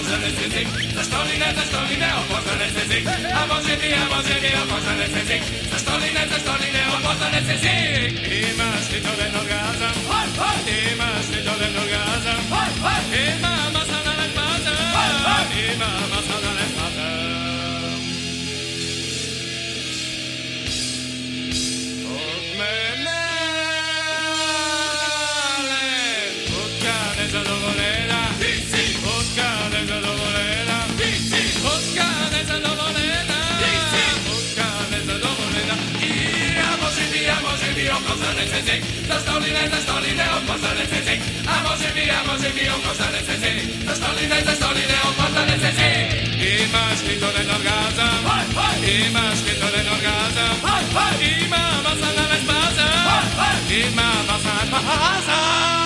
opłacony cyzyk. Za sztolinę, opłacony cyzyk. A może mi, opłacony cyzyk. Za sztolinę, opłacony cyzyk. I masz ty to ten orgazm. I masz ty to ten orgazm. I ma masa na lecmazem. I ma masa na lecmazem. Zadowolona, Polska niezadowolona, Polska niezadowolona, Polska niezadowolona. I a może mi opłacony cyzyk. Za sztolinę, opłacony cyzyk. A może mi opłacony cyzyk. Za sztolinę, opłacony cyzyk. I masz ty to ten orgazm. I masz ty to ten orgazm. I ma masa na lecmazem. I ma masa na lecmazem.